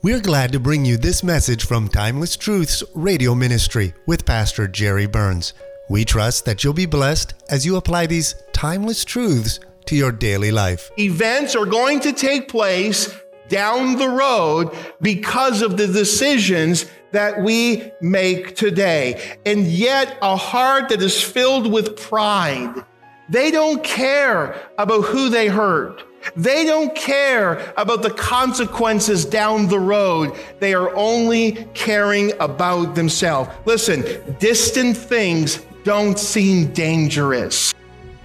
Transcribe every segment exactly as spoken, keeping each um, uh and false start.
We're glad to bring you this message from Timeless Truths Radio Ministry with Pastor Jerry Burns. We trust that you'll be blessed as you apply these timeless truths to your daily life. Events are going to take place down the road because of the decisions that we make today. And yet, a heart that is filled with pride, they don't care about who they hurt. They don't care about the consequences down the road. They are only caring about themselves. Listen, distant things don't seem dangerous.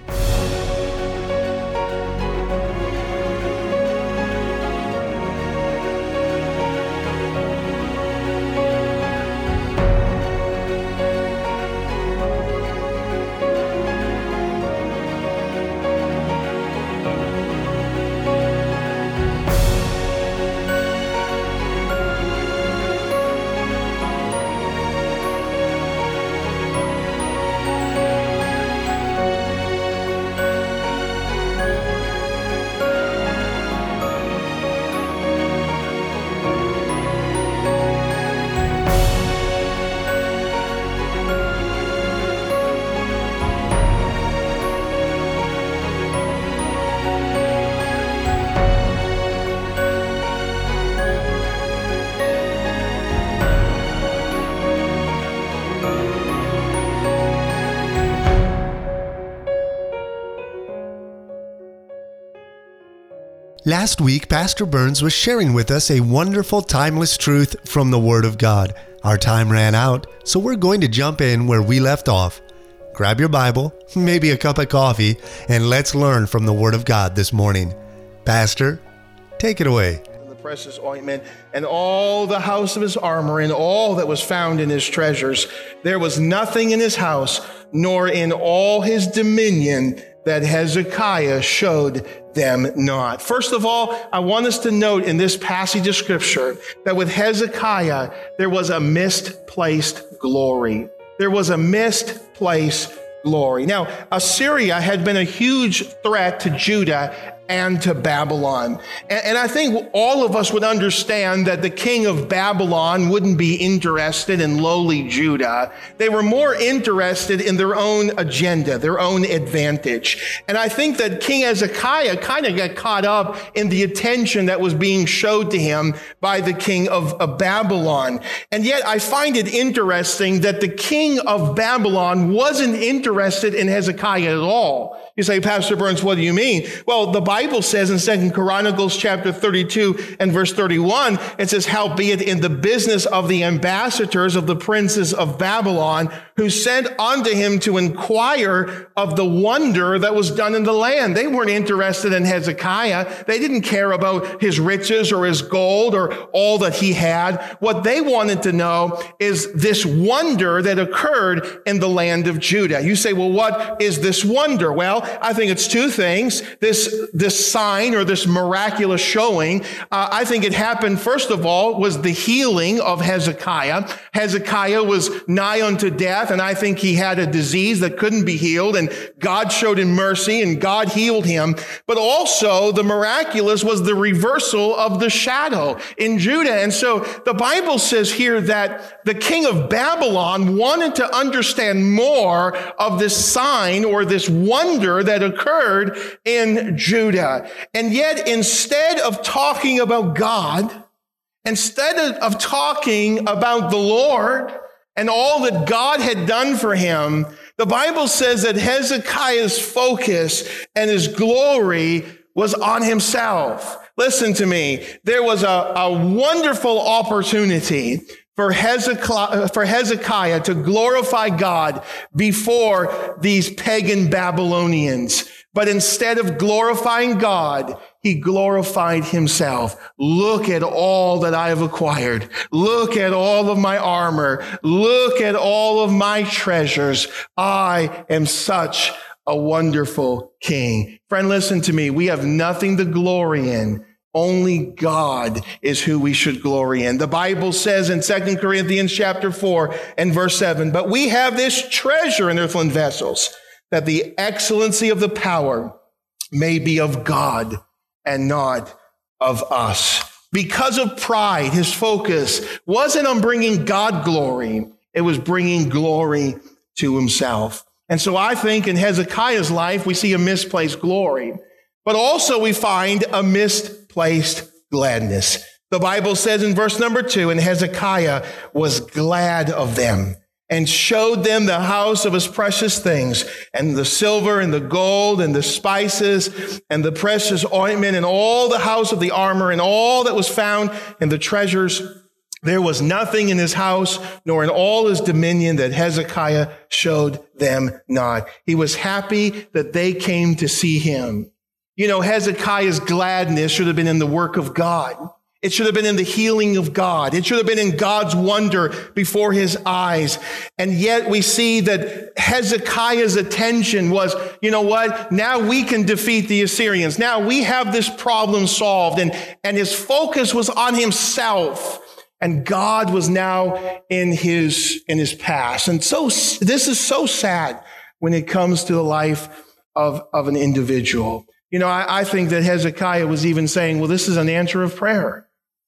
Last week, Pastor Burns was sharing with us a wonderful timeless truth from the Word of God. Our time ran out, so we're going to jump in where we left off. Grab your Bible, maybe a cup of coffee, and let's learn from the Word of God this morning. Pastor, take it away. The precious ointment and all the house of his armor and all that was found in his treasures. There was nothing in his house, nor in all his dominion, that Hezekiah showed them not. First of all, I want us to note in this passage of Scripture that with Hezekiah, there was a misplaced glory. There was a misplaced glory. Now, Assyria had been a huge threat to Judah and to Babylon. And, and I think all of us would understand that the king of Babylon wouldn't be interested in lowly Judah. They were more interested in their own agenda, their own advantage. And I think that King Hezekiah kind of got caught up in the attention that was being showed to him by the king of, of Babylon. And yet I find it interesting that the king of Babylon wasn't interested in Hezekiah at all. You say, Pastor Burns, what do you mean? Well, the Bible says in Second Chronicles chapter thirty-two and verse thirty-one, it says, howbeit in the business of the ambassadors of the princes of Babylon, who sent unto him to inquire of the wonder that was done in the land. They weren't interested in Hezekiah. They didn't care about his riches or his gold or all that he had. What they wanted to know is this wonder that occurred in the land of Judah. You say, well, what is this wonder? Well, I think it's two things. This, this sign or this miraculous showing, uh, I think it happened, first of all, was the healing of Hezekiah. Hezekiah was nigh unto death, and I think he had a disease that couldn't be healed, and God showed him mercy, and God healed him. But also, the miraculous was the reversal of the shadow in Judah. And so the Bible says here that the king of Babylon wanted to understand more of this sign or this wonder that occurred in Judah. And yet, instead of talking about God, instead of talking about the Lord and all that God had done for him, the Bible says that Hezekiah's focus and his glory was on himself. Listen to me. There was a, a wonderful opportunity for Hezekiah, for Hezekiah to glorify God before these pagan Babylonians. But instead of glorifying God, he glorified himself. Look at all that I have acquired. Look at all of my armor. Look at all of my treasures. I am such a wonderful king. Friend, listen to me. We have nothing to glory in. Only God is who we should glory in. The Bible says in Second Corinthians chapter four and verse seven, but we have this treasure in earthen vessels, that the excellency of the power may be of God and not of us. Because of pride, his focus wasn't on bringing God glory. It was bringing glory to himself. And so I think in Hezekiah's life, we see a misplaced glory, but also we find a misplaced gladness. The Bible says in verse number two, and Hezekiah was glad of them and showed them the house of his precious things, and the silver and the gold and the spices and the precious ointment and all the house of the armor and all that was found in the treasures. There was nothing in his house, nor in all his dominion, that Hezekiah showed them not. He was happy that they came to see him. You know, Hezekiah's gladness should have been in the work of God. It should have been in the healing of God. It should have been in God's wonder before his eyes. And yet we see that Hezekiah's attention was, you know what? Now we can defeat the Assyrians. Now we have this problem solved. And, and his focus was on himself. And God was now in his, in his past. And so this is so sad when it comes to the life of, of an individual. You know, I, I think that Hezekiah was even saying, well, this is an answer of prayer.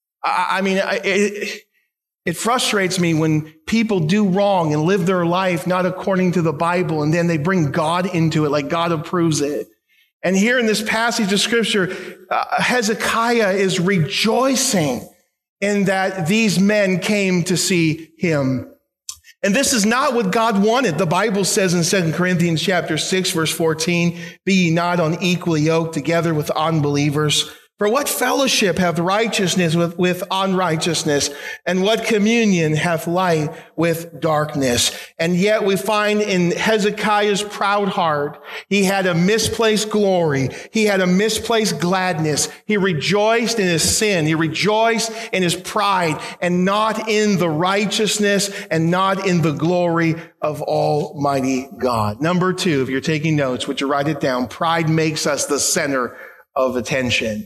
I, I mean, it, it frustrates me when people do wrong and live their life not according to the Bible, and then they bring God into it like God approves it. And here in this passage of Scripture, uh, Hezekiah is rejoicing in that these men came to see him. And this is not what God wanted. The Bible says in Second Corinthians chapter six, verse fourteen, be ye not unequally yoked together with unbelievers. For what fellowship hath righteousness with, with unrighteousness? And what communion hath light with darkness? And yet we find in Hezekiah's proud heart, he had a misplaced glory. He had a misplaced gladness. He rejoiced in his sin. He rejoiced in his pride, and not in the righteousness and not in the glory of Almighty God. Number two, if you're taking notes, would you write it down? Pride makes us the center of attention.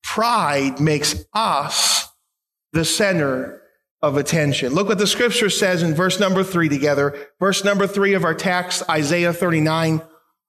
Pride makes us the center of attention. Look what the scripture says in verse number three together. Verse number three of our text, Isaiah thirty-nine.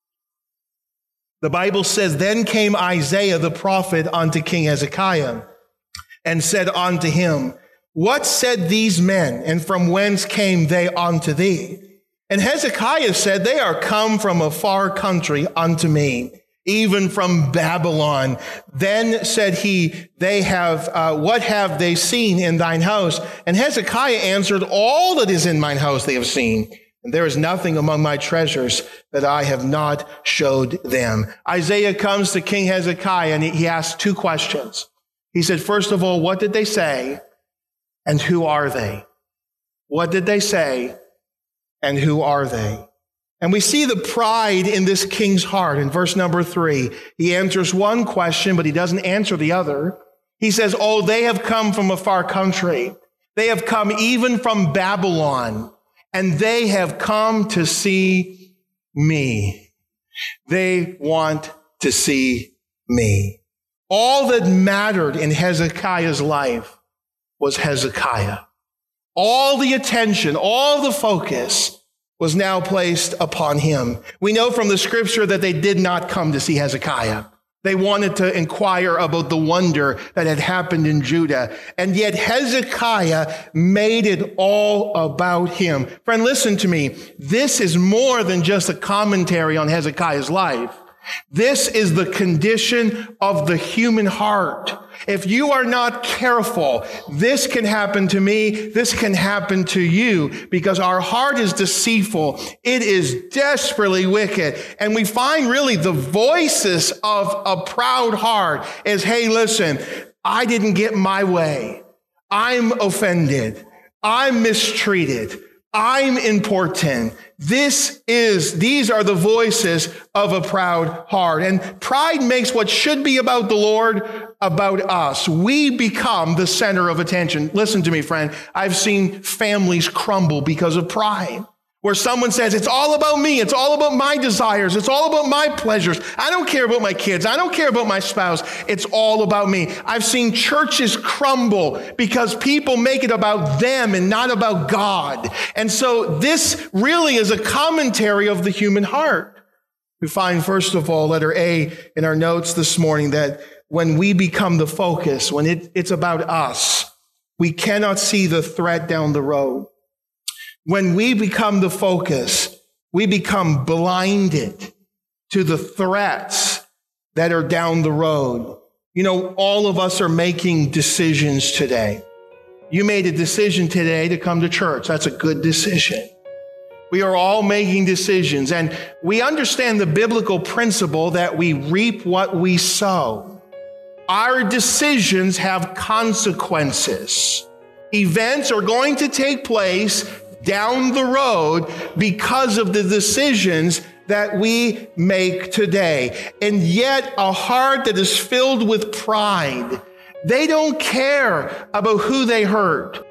The Bible says, then came Isaiah the prophet unto King Hezekiah and said unto him, what said these men, and from whence came they unto thee? And Hezekiah said, they are come from a far country unto me, even from Babylon. Then said he, they have, uh, what have they seen in thine house? And Hezekiah answered, all that is in mine house they have seen. And there is nothing among my treasures that I have not showed them. Isaiah comes to King Hezekiah and he asks two questions. He said, first of all, what did they say? And who are they? What did they say? And who are they? And we see the pride in this king's heart in verse number three. He answers one question, but he doesn't answer the other. He says, oh, they have come from a far country. They have come even from Babylon, and they have come to see me. They want to see me. All that mattered in Hezekiah's life was Hezekiah. All the attention, all the focus was now placed upon him. We know from the scripture that they did not come to see Hezekiah. They wanted to inquire about the wonder that had happened in Judah. And yet Hezekiah made it all about him. Friend, listen to me. This is more than just a commentary on Hezekiah's life. This is the condition of the human heart. If you are not careful, this can happen to me, this can happen to you, because our heart is deceitful. It is desperately wicked. And we find really the voices of a proud heart is, hey, listen, I didn't get my way. I'm offended. I'm mistreated. I'm important. This is, these are the voices of a proud heart. And pride makes what should be about the Lord about us. We become the center of attention. Listen to me, friend. I've seen families crumble because of pride, where someone says, it's all about me. It's all about my desires. It's all about my pleasures. I don't care about my kids. I don't care about my spouse. It's all about me. I've seen churches crumble because people make it about them and not about God. And so this really is a commentary of the human heart. We find, first of all, letter A in our notes this morning, that when we become the focus, when it, it's about us, we cannot see the threat down the road. When we become the focus, we become blinded to the threats that are down the road. You know, all of us are making decisions today. You made a decision today to come to church. That's a good decision. We are all making decisions, and we understand the biblical principle that we reap what we sow. Our decisions have consequences. Events are going to take place down the road because of the decisions that we make today. And yet a heart that is filled with pride, they don't care about who they hurt.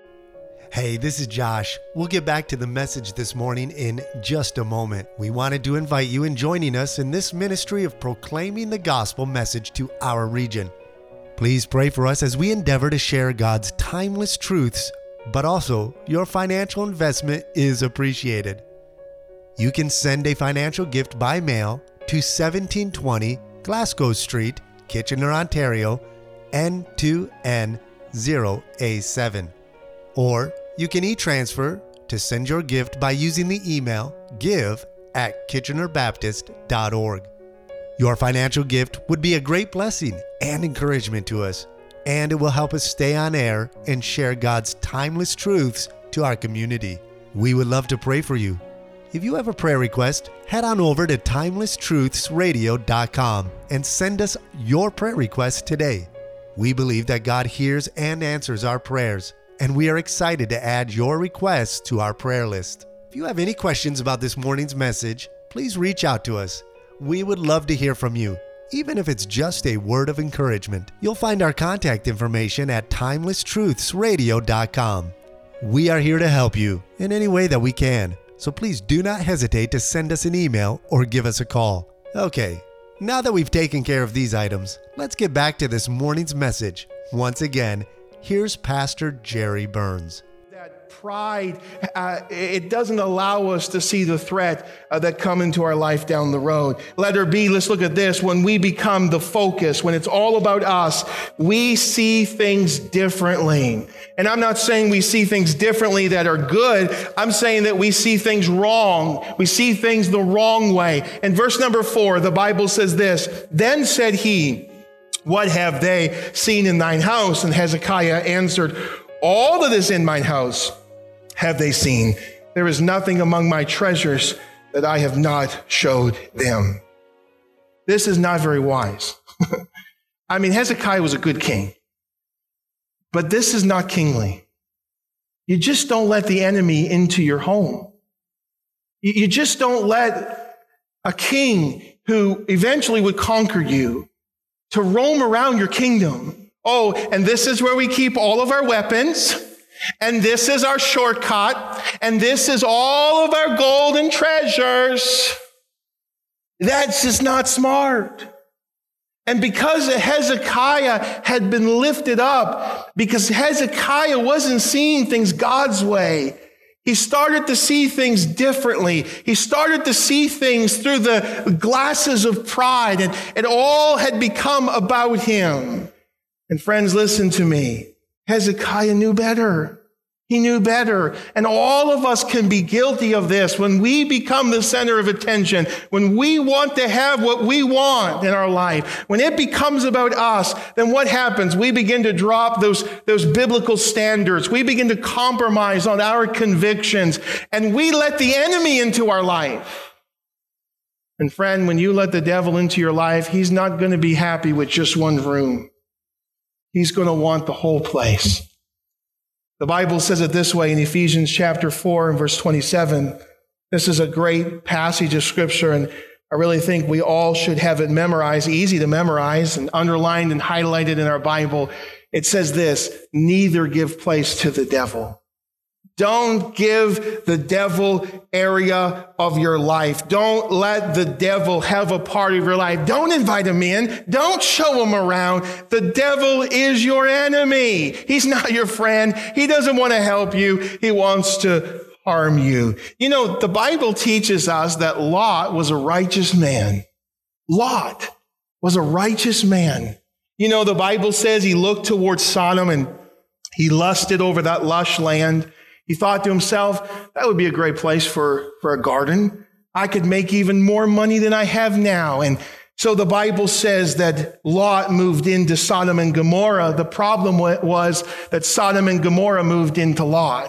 Hey, this is Josh. We'll get back to the message this morning in just a moment. We wanted to invite you in joining us in this ministry of proclaiming the gospel message to our region. Please pray for us as we endeavor to share God's timeless truths, but also your financial investment is appreciated. You can send a financial gift by mail to seventeen twenty Glasgow Street, Kitchener, Ontario, N two N zero A seven. Or you can e-transfer to send your gift by using the email give at kitchener baptist dot org. Your financial gift would be a great blessing and encouragement to us, and it will help us stay on air and share God's timeless truths to our community. We would love to pray for you. If you have a prayer request, head on over to timeless truths radio dot com and send us your prayer request today. We believe that God hears and answers our prayers, and we are excited to add your requests to our prayer list. If you have any questions about this morning's message, please reach out to us. We would love to hear from you, even if it's just a word of encouragement. You'll find our contact information at timeless truths radio dot com. We are here to help you in any way that we can, so please do not hesitate to send us an email or give us a call. Okay, now that we've taken care of these items, let's get back to this morning's message. Once again, here's Pastor Jerry Burns. That pride, uh, it doesn't allow us to see the threat uh, that come into our life down the road. Letter B, let's look at this. When we become the focus, when it's all about us, we see things differently. And I'm not saying we see things differently that are good. I'm saying that we see things wrong. We see things the wrong way. In verse number four, the Bible says this, "Then said he, what have they seen in thine house?" And Hezekiah answered, "All that is in mine house have they seen. There is nothing among my treasures that I have not showed them." This is not very wise. I mean, Hezekiah was a good king, but this is not kingly. You just don't let the enemy into your home. You just don't let a king who eventually would conquer you to roam around your kingdom. Oh, and this is where we keep all of our weapons, and this is our shortcut, and this is all of our gold and treasures. That's just not smart. And because Hezekiah had been lifted up, because Hezekiah wasn't seeing things God's way, he started to see things differently. He started to see things through the glasses of pride, and it all had become about him. And friends, listen to me. Hezekiah knew better. He knew better. And all of us can be guilty of this. When we become the center of attention, when we want to have what we want in our life, when it becomes about us, then what happens? We begin to drop those, those biblical standards. We begin to compromise on our convictions, and we let the enemy into our life. And friend, when you let the devil into your life, he's not going to be happy with just one room. He's going to want the whole place. The Bible says it this way in Ephesians chapter four and verse twenty-seven. This is a great passage of scripture, and I really think we all should have it memorized, easy to memorize, and underlined and highlighted in our Bible. It says this, "Neither give place to the devil." Don't give the devil area of your life. Don't let the devil have a part of your life. Don't invite him in. Don't show him around. The devil is your enemy. He's not your friend. He doesn't want to help you. He wants to harm you. You know, the Bible teaches us that Lot was a righteous man. Lot was a righteous man. You know, the Bible says he looked towards Sodom and he lusted over that lush land. He thought to himself, that would be a great place for, for a garden. I could make even more money than I have now. And so the Bible says that Lot moved into Sodom and Gomorrah. The problem was that Sodom and Gomorrah moved into Lot.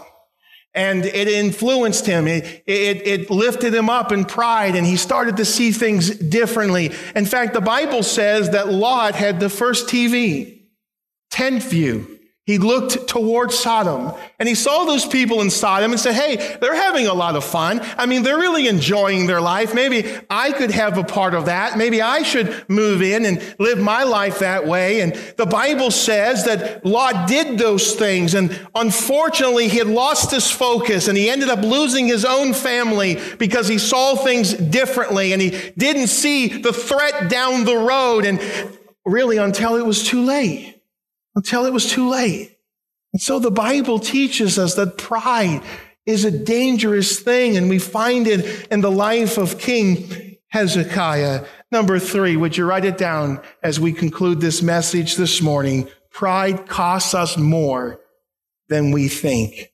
And it influenced him. It, it, it lifted him up in pride, and he started to see things differently. In fact, the Bible says that Lot had the first T V, tent view. He looked towards Sodom, and he saw those people in Sodom and said, hey, they're having a lot of fun. I mean, they're really enjoying their life. Maybe I could have a part of that. Maybe I should move in and live my life that way. And the Bible says that Lot did those things, and unfortunately, he had lost his focus, and he ended up losing his own family because he saw things differently, and he didn't see the threat down the road, and really until it was too late. Until it was too late. And so the Bible teaches us that pride is a dangerous thing, and we find it in the life of King Hezekiah. Number three, would you write it down as we conclude this message this morning? Pride costs us more than we think.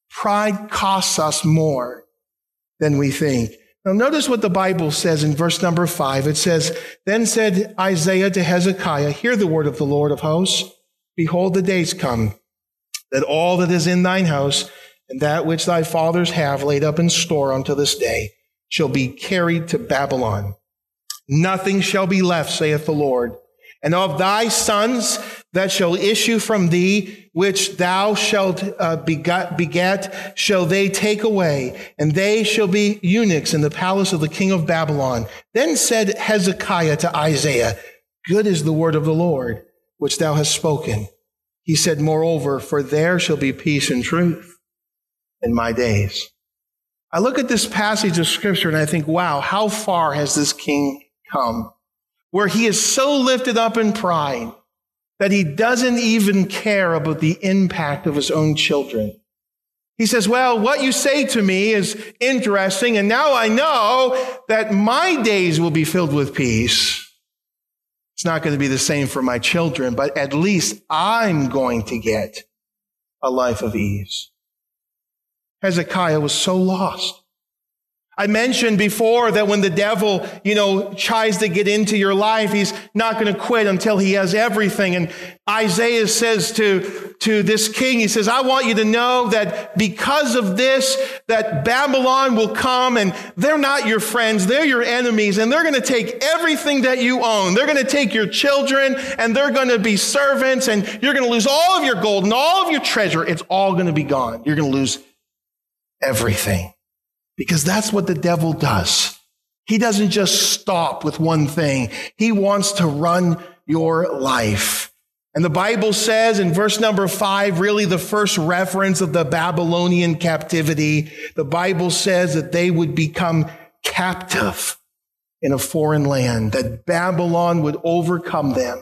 Pride costs us more than we think. Now notice what the Bible says in verse number five. It says, then said Isaiah to Hezekiah, hear the word of the Lord of hosts. Behold, the days come, that all that is in thine house, and that which thy fathers have laid up in store unto this day, shall be carried to Babylon. Nothing shall be left, saith the Lord. And of thy sons that shall issue from thee, which thou shalt uh, beget, beget, shall they take away, and they shall be eunuchs in the palace of the king of Babylon. Then said Hezekiah to Isaiah, good is the word of the Lord, which thou hast spoken. He said, moreover, for there shall be peace and truth in my days. I look at this passage of scripture and I think, wow, how far has this king come? Where he is so lifted up in pride that he doesn't even care about the impact of his own children. He says, well, what you say to me is interesting, and now I know that my days will be filled with peace. It's not going to be the same for my children, but at least I'm going to get a life of ease. Hezekiah was so lost. I mentioned before that when the devil, you know, tries to get into your life, he's not going to quit until he has everything. And Isaiah says to, to this king, he says, I want you to know that because of this, that Babylon will come, and they're not your friends, they're your enemies, and they're going to take everything that you own. They're going to take your children, and they're going to be servants, and you're going to lose all of your gold and all of your treasure. It's all going to be gone. You're going to lose everything. Because that's what the devil does. He doesn't just stop with one thing. He wants to run your life. And the Bible says in verse number five, really the first reference of the Babylonian captivity, the Bible says that they would become captive in a foreign land, that Babylon would overcome them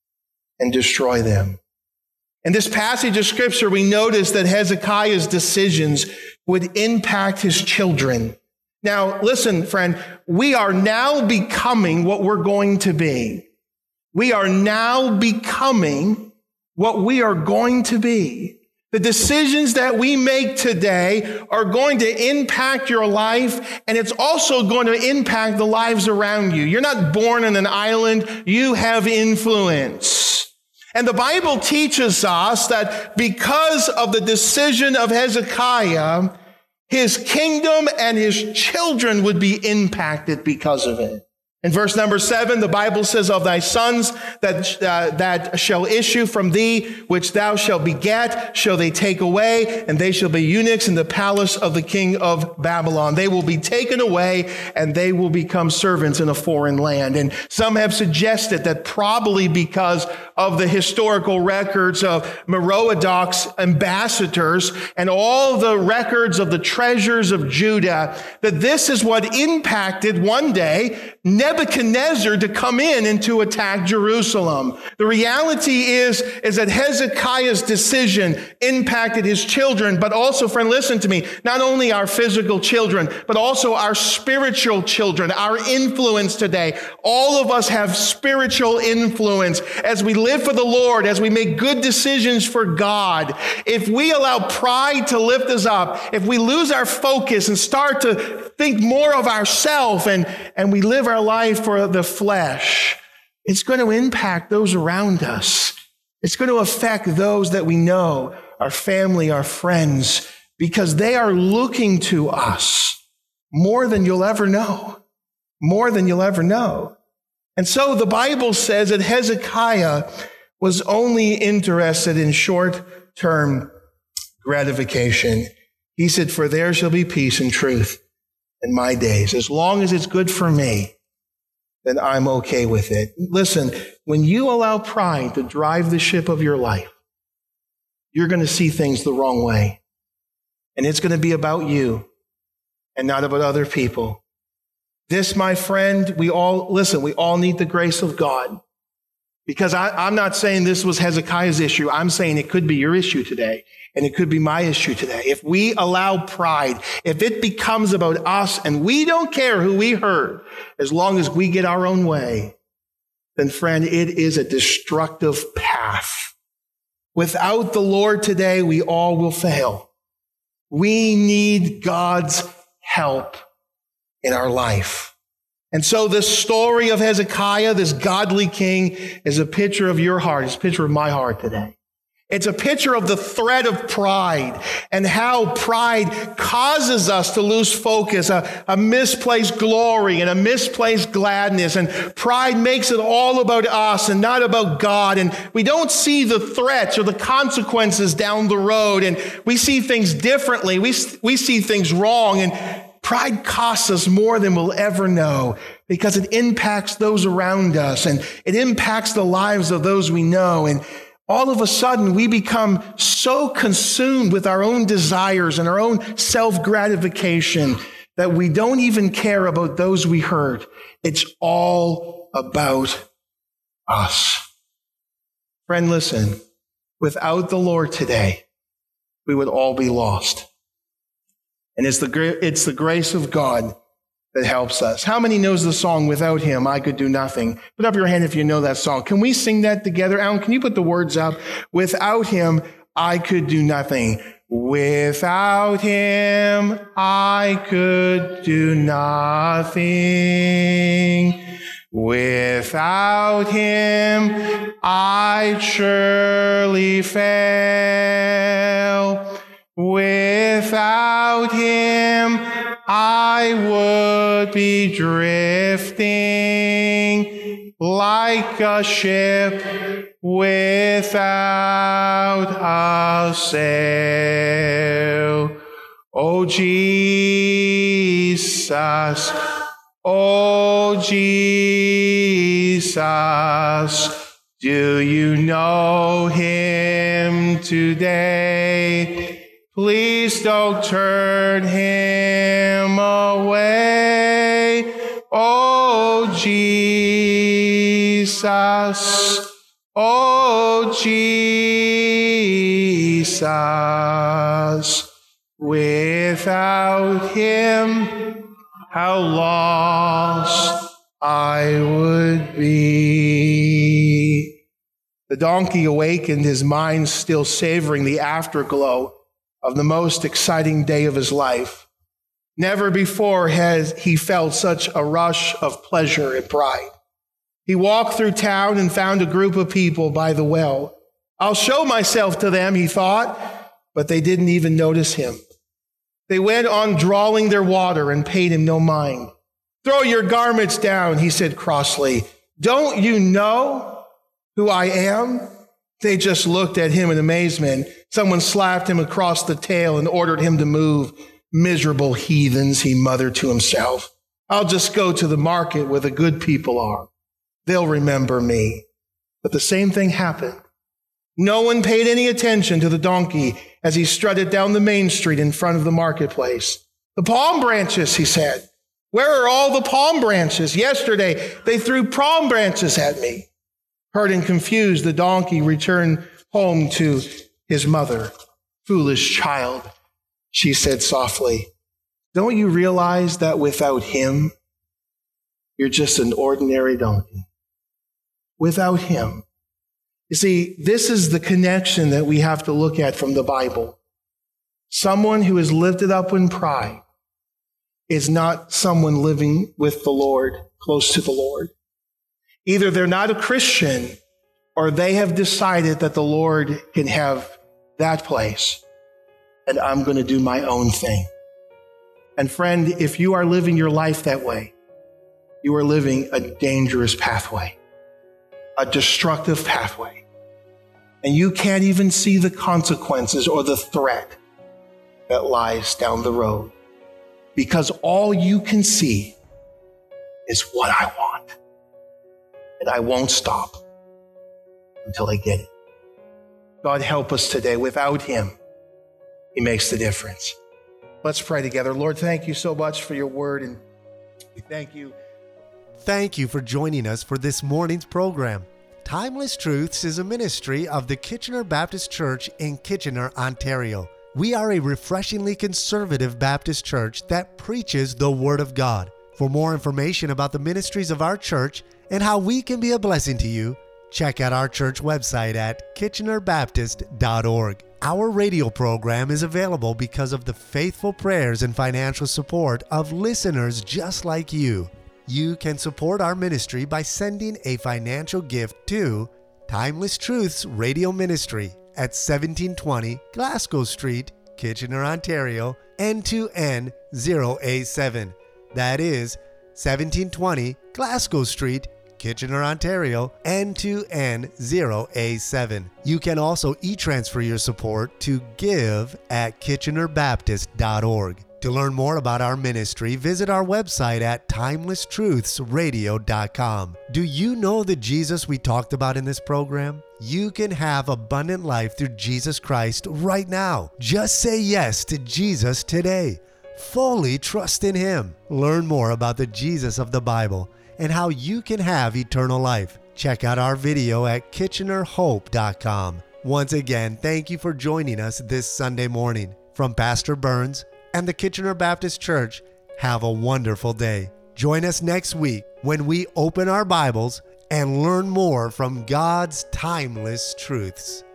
and destroy them. In this passage of scripture, we notice that Hezekiah's decisions would impact his children. Now, listen, friend, we are now becoming what we're going to be. We are now becoming what we are going to be. The decisions that we make today are going to impact your life, and it's also going to impact the lives around you. You're not born on an island. You have influence. And the Bible teaches us that because of the decision of Hezekiah, his kingdom and his children would be impacted because of it. In verse number seven, the Bible says, of thy sons that, uh, that shall issue from thee, which thou shalt beget, shall they take away, and they shall be eunuchs in the palace of the king of Babylon. They will be taken away, and they will become servants in a foreign land. And some have suggested that probably because of the historical records of Merodach's ambassadors and all the records of the treasures of Judah, that this is what impacted one day Nebuchadnezzar to come in and to attack Jerusalem. The reality is, is that Hezekiah's decision impacted his children, but also, friend, listen to me, not only our physical children, but also our spiritual children, our influence today. All of us have spiritual influence as we live for the Lord, as we make good decisions for God, if we allow pride to lift us up, if we lose our focus and start to think more of ourselves and, and we live our life for the flesh, it's going to impact those around us. It's going to affect those that we know, our family, our friends, because they are looking to us more than you'll ever know. More than you'll ever know. And so the Bible says that Hezekiah was only interested in short-term gratification. He said, for there shall be peace and truth in my days. As long as it's good for me, then I'm okay with it. Listen, when you allow pride to drive the ship of your life, you're going to see things the wrong way. And it's going to be about you and not about other people. This, my friend, we all, listen, we all need the grace of God. Because I, I'm not saying this was Hezekiah's issue. I'm saying it could be your issue today. And it could be my issue today. If we allow pride, if it becomes about us and we don't care who we hurt, as long as we get our own way, then friend, it is a destructive path. Without the Lord today, we all will fail. We need God's help in our life. And so this story of Hezekiah, this godly king, is a picture of your heart. It's a picture of my heart today. It's a picture of the threat of pride and how pride causes us to lose focus, a, a misplaced glory and a misplaced gladness. And pride makes it all about us and not about God. And we don't see the threats or the consequences down the road. And we see things differently. We, we see things wrong. And pride costs us more than we'll ever know because it impacts those around us and it impacts the lives of those we know. And all of a sudden, we become so consumed with our own desires and our own self-gratification that we don't even care about those we hurt. It's all about us. Friend, listen, without the Lord today, we would all be lost. And it's the, it's the grace of God that helps us. How many knows the song, Without Him, I Could Do Nothing? Put up your hand if you know that song. Can we sing that together? Alan, can you put the words up? Without Him, I could do nothing. Without Him, I could do nothing. Without Him, I'd surely fail. Without Him, I would be drifting like a ship without a sail. Oh, Jesus, oh, Jesus, do you know Him today? Please don't turn Him away. Oh, Jesus. Oh, Jesus. Without Him, how lost I would be. The donkey awakened, his mind still savoring the afterglow of the most exciting day of his life. Never before has he felt such a rush of pleasure and pride. He walked through town and found a group of people by the well. I'll show myself to them, he thought, but they didn't even notice him. They went on drawing their water and paid him no mind. Throw your garments down, he said crossly. Don't you know who I am? They just looked at him in amazement. Someone slapped him across the tail and ordered him to move. Miserable heathens, he muttered to himself. I'll just go to the market where the good people are. They'll remember me. But the same thing happened. No one paid any attention to the donkey as he strutted down the main street in front of the marketplace. The palm branches, he said. Where are all the palm branches? Yesterday, they threw palm branches at me. Hurt and confused, the donkey returned home to his mother. Foolish child, she said softly. Don't you realize that without him, you're just an ordinary donkey? Without him, You see, this is the connection that we have to look at from the Bible. Someone who is lifted up in pride is not someone living with the Lord, close to the Lord. Either they're not a Christian, or they have decided that the Lord can have that place, and I'm going to do my own thing. And friend, if you are living your life that way, you are living a dangerous pathway, a destructive pathway. And you can't even see the consequences or the threat that lies down the road, because all you can see is what I want. And I won't stop until I get it. God, help us today. Without him, he makes the difference. Let's pray together. Lord, thank you so much for your word, and we thank you. Thank you for joining us for this morning's program. Timeless Truths is a ministry of the Kitchener Baptist Church in Kitchener, Ontario. We are a refreshingly conservative Baptist church that preaches the Word of God. For more information about the ministries of our church and how we can be a blessing to you, check out our church website at kitchener baptist dot org. Our radio program is available because of the faithful prayers and financial support of listeners just like you. You can support our ministry by sending a financial gift to Timeless Truths Radio Ministry at seventeen twenty Glasgow Street, Kitchener, Ontario, N two N zero A seven. That is seventeen twenty Glasgow Street, Kitchener, Ontario, N two N zero A seven. You can also e-transfer your support to give at kitchener baptist dot org. To learn more about our ministry, visit our website at timeless truths radio dot com. Do you know the Jesus we talked about in this program? You can have abundant life through Jesus Christ right now. Just say yes to Jesus today. Fully trust in him. Learn more about the Jesus of the Bible and how you can have eternal life. Check out our video at kitchener hope dot com. Once again, thank you for joining us this Sunday morning. From Pastor Burns and the Kitchener Baptist Church, have a wonderful day. Join us next week when we open our Bibles and learn more from God's timeless truths.